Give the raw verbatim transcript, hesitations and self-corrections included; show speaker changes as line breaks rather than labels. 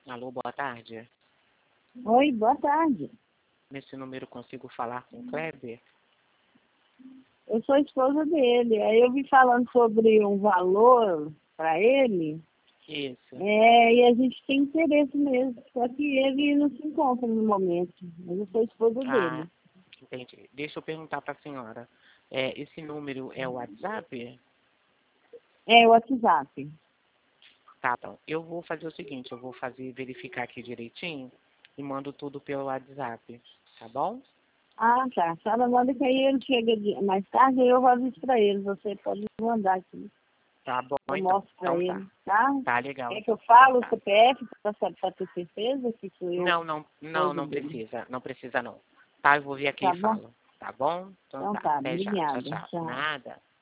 Alô, boa tarde.
Oi, boa tarde.
Nesse número consigo falar com o Kleber?
Eu sou a esposa dele. Aí eu vim falando sobre um valor para ele.
Isso.
É, e a gente tem interesse mesmo. Só que ele não se encontra no momento. Mas eu sou a esposa
Ah,
dele.
entendi. Deixa eu perguntar para a senhora. É, esse número é o WhatsApp?
É o WhatsApp.
Tá, então. Eu vou fazer o seguinte, eu vou fazer verificar aqui direitinho e mando tudo pelo WhatsApp, tá bom?
Ah, tá. A senhora manda que aí ele chega de- mais tarde e eu aviso para ele. Você pode mandar aqui.
Tá bom,
Eu
então.
mostro para
Então tá.
ele, tá?
Tá legal,
Quer que eu
então. Então
fale o
tá.
C P F para ter certeza que sou eu,
Não, não, não,
esposa
não
dele?
precisa. Não precisa, não. Tá, eu vou vir aqui
Tá
e
bom?
falo. Tá bom? Então
Então
tá.
tá.
Até já. Tchau,
Obrigada.
tchau.
Tchau.
Nada.